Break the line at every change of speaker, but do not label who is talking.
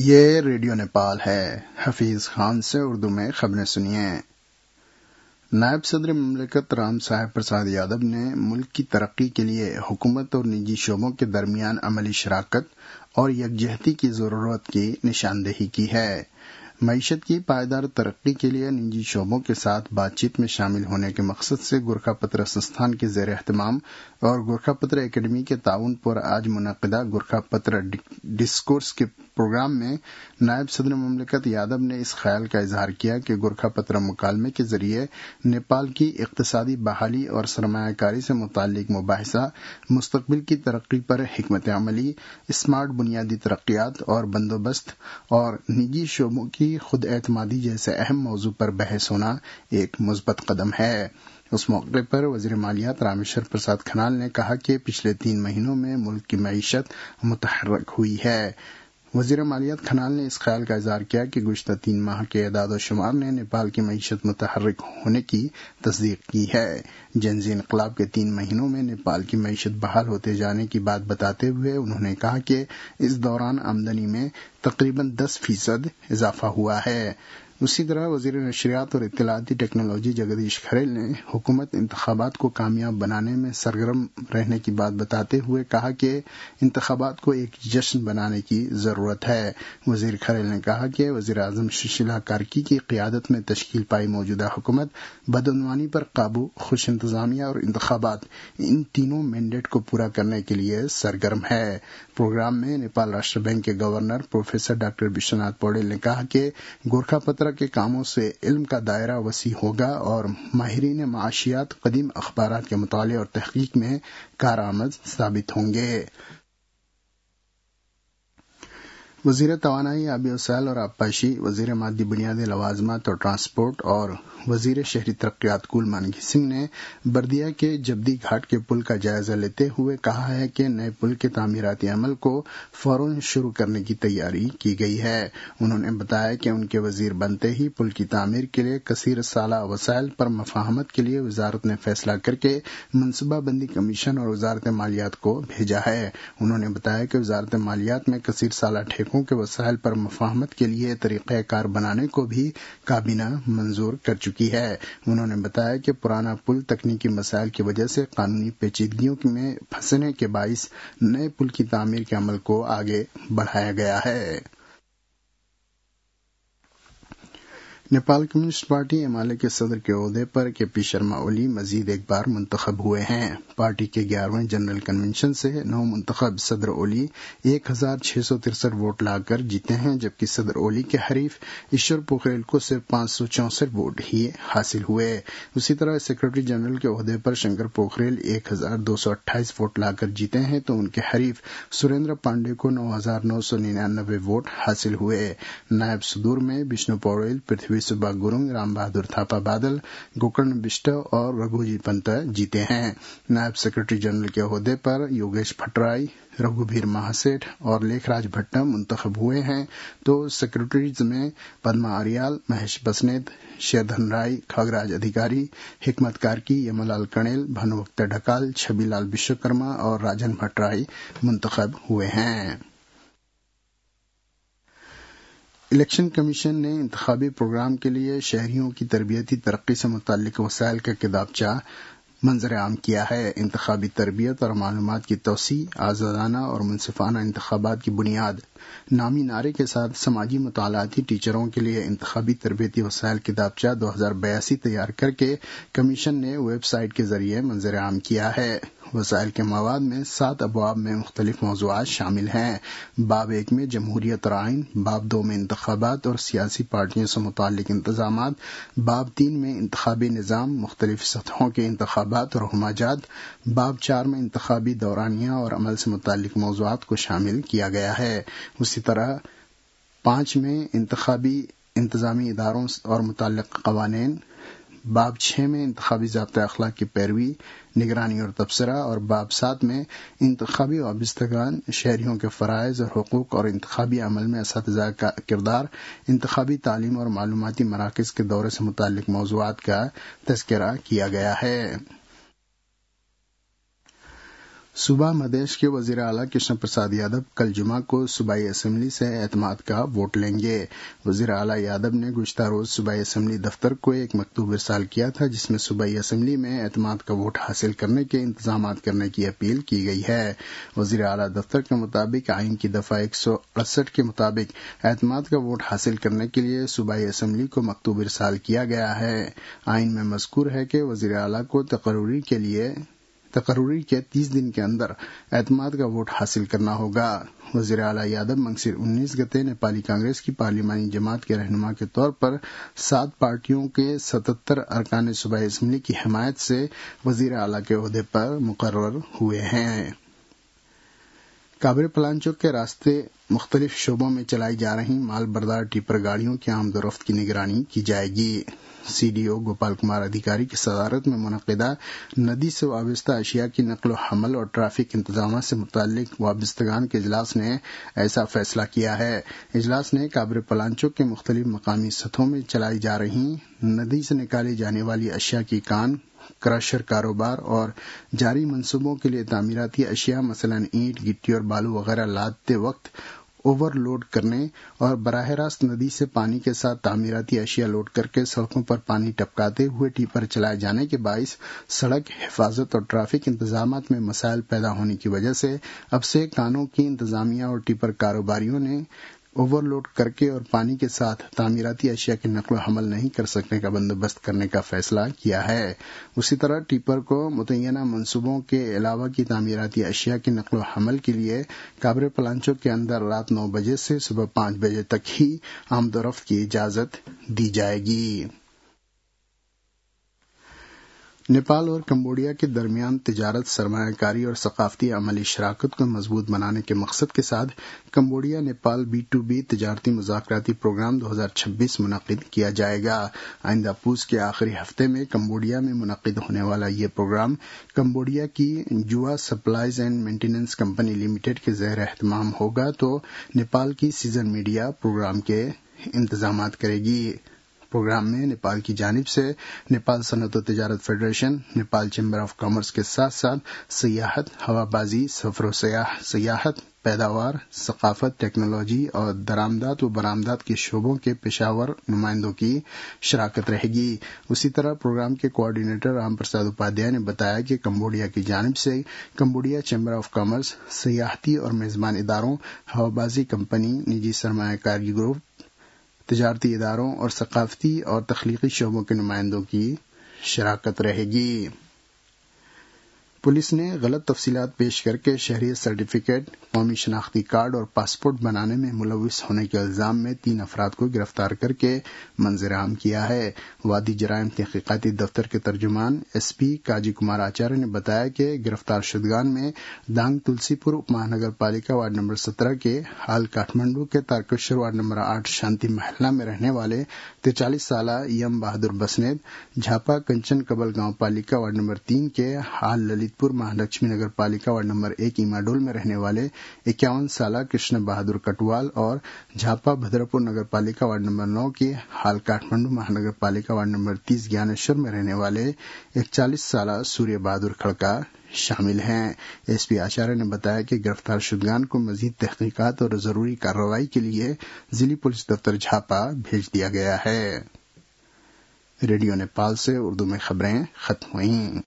یہ ریڈیو نیپال ہے۔ حفیظ خان سے اردو میں خبریں سنیے۔ نائب صدر مملکت رام صاحب پرساد یادو نے ملک کی ترقی کے لیے حکومت اور نجی شعبوں کے درمیان عملی شراکت اور یکجہتی کی ضرورت کی نشاندہی کی ہے۔ معیشت کی پائیدار ترقی کے لیے نجی شعبوں کے ساتھ بات چیت میں شامل ہونے کے مقصد سے گورکھا پتر سنستھان کے زیر اہتمام اور گورکھا پتر اکیڈمی کے تعاون پر آج منعقدہ گورکھا پتر ڈسکورس کے پروگرام میں نائب صدر مملکت یادو نے اس خیال کا اظہار کیا کہ گورکھا پتر مکالمے کے ذریعے نیپال کی اقتصادی بحالی اور سرمایہ کاری سے متعلق مباحثہ، مستقبل کی ترقی پر حکمت عملی، اسمارٹ بنیادی ترقیات اور بندوبست اور نجی شعبوں کی خود اعتمادی جیسے اہم موضوع پر بحث ہونا ایک مثبت قدم ہے۔ اس موقع پر وزیر مالیات رامیشور پرساد کھنال نے کہا کہ پچھلے 3 مہینوں میں ملک کی معیشت متحرک ہوئی ہے۔ وزیر مالیات کھنال نے اس خیال کا اظہار کیا کہ گزشتہ 3 ماہ کے اعداد و شمار نے نیپال کی معیشت متحرک ہونے کی تصدیق کی ہے۔ جنسی انقلاب کے 3 مہینوں میں نیپال کی معیشت بحال ہوتے جانے کی بات بتاتے ہوئے انہوں نے کہا کہ اس دوران آمدنی میں تقریباً 10% اضافہ ہوا ہے۔ اسی طرح وزیر نشریات اور اطلاعاتی ٹیکنالوجی جگدیش کھریل نے حکومت انتخابات کو کامیاب بنانے میں سرگرم رہنے کی بات بتاتے ہوئے کہا کہ انتخابات کو ایک جشن بنانے کی ضرورت ہے۔ وزیر کھریل نے کہا کہ وزیر اعظم سشیلا کارکی کی قیادت میں تشکیل پائی موجودہ حکومت بدعنوانی پر قابو، خوش انتظامیہ اور انتخابات، ان تینوں مینڈیٹ کو پورا کرنے کے لیے سرگرم ہے۔ پروگرام میں نیپال راشٹر بینک کے governor professor doctor Vishwanath Paudel نے کہا کہ گورکھا پتر کے کاموں سے علم کا دائرہ وسیع ہوگا اور ماہرین معاشیات قدیم اخبارات کے مطالعے اور تحقیق میں کارآمد ثابت ہوں گے۔ وزیر توانائی، آبی وسائل اور آبپاشی، وزیر مادی بنیادی لوازمات اور ٹرانسپورٹ اور وزیر شہری ترقیات کول مانگی سنگھ نے بردیا کے جبدی گھاٹ کے پل کا جائزہ لیتے ہوئے کہا ہے کہ نئے پل کے تعمیراتی عمل کو فوراً شروع کرنے کی تیاری کی گئی ہے۔ انہوں نے بتایا کہ ان کے وزیر بنتے ہی پل کی تعمیر کے لیے کثیر سالہ وسائل پر مفاہمت کے لیے وزارت نے فیصلہ کر کے منصوبہ بندی کمیشن اور وزارت مالیات کو بھیجا ہے۔ انہوں نے بتایا کہ وزارت مالیات میں کثیر سالہ ٹھیکوں کے وسائل پر مفاہمت کے لیے طریقہ کار بنانے کو بھی کابینہ منظور کر چکی ہے۔ انہوں نے بتایا کہ پرانا پل تکنیکی مسائل کی وجہ سے قانونی پیچیدگیوں میں پھنسنے کے باعث نئے پل کی تعمیر کے عمل کو آگے بڑھایا گیا ہے۔ نیپال کمیونسٹ پارٹی MLA کے صدر کے عہدے پر KP شرما اولی مزید ایک بار منتخب ہوئے ہیں۔ پارٹی کے 11ویں جنرل کنونشن سے نو منتخب صدر اولی 1663 ووٹ لا کر جیتے ہیں، جبکہ صدر اولی کے حریف ایشور پوکھریل کو صرف 564 ووٹ ہی حاصل ہوئے۔ اسی طرح سیکرٹری جنرل کے عہدے پر شنکر پوکھریل 1228 ووٹ لا کر جیتے ہیں تو ان کے حریف سریندر پانڈے کو 9999 ووٹ حاصل ہوئے۔ نائب صدور میں وشنو پوڑیل، پرتھوی سبا گرنگ، رام بہادر تھاپا بادل، گوکرن بشٹ اور رگھوجی پنت جیتے ہیں۔ نائب سیکرٹری جنرل کے عہدے پر یوگیش بھٹرائی، رگھوبیر مہاسیٹھ اور لیکھ راج بھٹم منتخب ہوئے ہیں تو سیکرٹریز میں پدما اریال، مہیش بسنیت، شیردھن رائے، کھگراج ادھیکاری، حکمت کارکی، یمل لال کنیل، بھانوبھکت ڈھکال، چھبی لال وشوکرما اور راجن بھٹرائی منتخب ہوئے ہیں۔ الیکشن کمیشن نے انتخابی پروگرام کے لیے شہریوں کی تربیتی ترقی سے متعلق وسائل کا کتابچہ منظر عام کیا ہے۔ انتخابی تربیت اور معلومات کی توسیع، آزادانہ اور منصفانہ انتخابات کی بنیاد نامی نعرے کے ساتھ سماجی مطالعاتی ٹیچروں کے لیے انتخابی تربیتی وسائل کتابچہ 2082 تیار کر کے کمیشن نے ویب سائٹ کے ذریعے منظر عام کیا ہے۔ وسائل کے مواد میں 7 ابواب میں مختلف موضوعات شامل ہیں۔ باب 1 میں جمہوریت اور آئین، باب 2 میں انتخابات اور سیاسی پارٹیوں سے متعلق انتظامات، باب 3 میں انتخابی نظام، مختلف سطحوں کے انتخابات اور ہماجات، باب 4 میں انتخابی دورانیہ اور عمل سے متعلق موضوعات کو شامل کیا گیا ہے۔ اسی طرح 5 میں انتخابی انتظامی اداروں اور متعلق قوانین، باب 6 میں انتخابی ضابطۂ اخلاق کی پیروی، نگرانی اور تبصرہ، اور باب 7 میں انتخابی وابستگان، شہریوں کے فرائض اور حقوق اور انتخابی عمل میں اساتذہ کا کردار، انتخابی تعلیم اور معلوماتی مراکز کے دورے سے متعلق موضوعات کا تذکرہ کیا گیا ہے۔ صوبہ مدھیش کے وزیر اعلیٰ کرشن پرساد یادو کل جمعہ کو صوبائی اسمبلی سے اعتماد کا ووٹ لیں گے۔ وزیر اعلیٰ یادو نے گزشتہ روز صوبائی اسمبلی دفتر کو ایک مکتوب ارسال کیا تھا جس میں صوبائی اسمبلی میں اعتماد کا ووٹ حاصل کرنے کے انتظامات کرنے کی اپیل کی گئی ہے۔ وزیر اعلیٰ دفتر کے مطابق آئین کی دفعہ 168 کے مطابق اعتماد کا ووٹ حاصل کرنے کے لیے صوبائی اسمبلی کو مکتوب ارسال کیا گیا ہے۔ آئین میں مذکور ہے کہ وزیر اعلیٰ کو تقرری کے 30 دن کے اندر اعتماد کا ووٹ حاصل کرنا ہوگا۔ وزیر اعلیٰ یادو منگسیر 19 گتے نیپالی کانگریس کی پارلیمانی جماعت کے رہنما کے طور پر 7 پارٹیوں کے 77 ارکان صوبائی اسمبلی کی حمایت سے وزیر اعلیٰ کے عہدے پر مقرر ہوئے ہیں۔ کابرے پلانچوک کے راستے مختلف شعبوں میں چلائی جا رہی مال بردار ٹیپر گاڑیوں کی آمد و رفت کی نگرانی کی جائے گی۔ C D O Gopal Kumar Adhikari کی صدارت میں منعقدہ ندی سے وابستہ اشیاء کی نقل و حمل اور ٹریفک انتظامات سے متعلق وابستگان کے اجلاس نے ایسا فیصلہ کیا ہے۔ اجلاس نے کابرے پلانچوک کے مختلف مقامی سطحوں میں چلائی جا رہی ندی سے نکالی جانے والی اشیاء کی کان، کرشر کاروبار اور جاری منصوبوں کے لیے تعمیراتی اشیاء مثلاً اینٹ، گٹی اور بالو وغیرہ لادتے وقت اوور لوڈ کرنے اور براہ راست ندی سے پانی کے ساتھ تعمیراتی اشیاء لوڈ کر کے سڑکوں پر پانی ٹپکاتے ہوئے ٹیپر چلائے جانے کے باعث سڑک حفاظت اور ٹریفک انتظامات میں مسائل پیدا ہونے کی وجہ سے اب سے کانوں کی انتظامیہ اور ٹیپر کاروباریوں نے اوور لوڈ کر کے اور پانی کے ساتھ تعمیراتی اشیاء کی نقل و حمل نہیں کر سکنے کا بندوبست کرنے کا فیصلہ کیا ہے۔ اسی طرح ٹیپر کو متعینہ منصوبوں کے علاوہ کی تعمیراتی اشیاء کی نقل و حمل کے لیے کابرے پلانچوک کے اندر رات 9 بجے سے صبح 5 بجے تک ہی آمد و رفت کی اجازت دی جائے گی۔ نیپال اور کمبوڈیا کے درمیان تجارت، سرمایہ کاری اور ثقافتی عملی شراکت کو مضبوط بنانے کے مقصد کے ساتھ کمبوڈیا نیپال B2B تجارتی مذاکراتی پروگرام 2026 منعقد کیا جائے گا۔ آئندہ پوس کے آخری ہفتے میں کمبوڈیا میں منعقد ہونے والا یہ پروگرام کمبوڈیا کی جوا supplies and maintenance company limited کے زیر اہتمام ہوگا تو نیپال کی سیزن میڈیا پروگرام کے انتظامات کرے گی۔ پروگرام میں نیپال کی جانب سے نیپال صنعت و تجارت federation, Nepal chamber of commerce کے ساتھ ساتھ سیاحت، ہوا بازی، سفر و سیاحت، پیداوار، ثقافت، ٹیکنالوجی اور درآمدات و برآمدات کے شعبوں کے پیشہ ور نمائندوں کی شراکت رہے گی۔ اسی طرح پروگرام کے کوآرڈینیٹر رام پرساد اپادھیائے نے بتایا کہ کمبوڈیا کی جانب سے کمبوڈیا چیمبر آف کامرس، سیاحتی اور میزبان اداروں، ہوا بازی کمپنی، نجی سرمایہ کاری گروپ، تجارتی اداروں اور ثقافتی اور تخلیقی شعبوں کے نمائندوں کی شراکت رہے گی۔ پولیس نے غلط تفصیلات پیش کر کے شہریت سرٹیفکیٹ، قومی شناختی کارڈ اور پاسپورٹ بنانے میں ملوث ہونے کے الزام میں 3 افراد کو گرفتار کر کے منظر عام کیا ہے۔ وادی جرائم تحقیقاتی دفتر کے ترجمان SP کاجی کمار آچاریہ نے بتایا کہ گرفتار شدگان میں دانگ تلسی پور اپ مہانگر پالیکا وارڈ نمبر 17 کے حال کاٹھمنڈو کے تارکیشور وارڈ نمبر 8 شانتی محلہ میں رہنے والے 43 سالہ یم بہادر بسنیت، جھاپا کنچن کبل گاؤں پالیکا وارڈ نمبر 3 کے حال للت پور مہالکشمی نگر پالیکا وارڈ نمبر 1 ایماڈول میں رہنے والے 51 سالہ کرشن بہادر کٹوال اور جھاپا بھدرپور نگر پالیکا وارڈ نمبر 9 کی حال کاٹھمنڈو مہانگر پالیکا وارڈ نمبر 30 گیانیشور میں رہنے والے 41 سالہ سوریہ بہادر کھڑکا شامل ہیں۔ SP آچاریہ نے بتایا کہ گرفتار شدگان کو مزید تحقیقات اور ضروری کارروائی کے لیے ضلعی پولیس دفتر جھاپا بھیج دیا گیا ہے۔ ریڈیو نیپال سے اردو میں خبریں ختم ہوئیں۔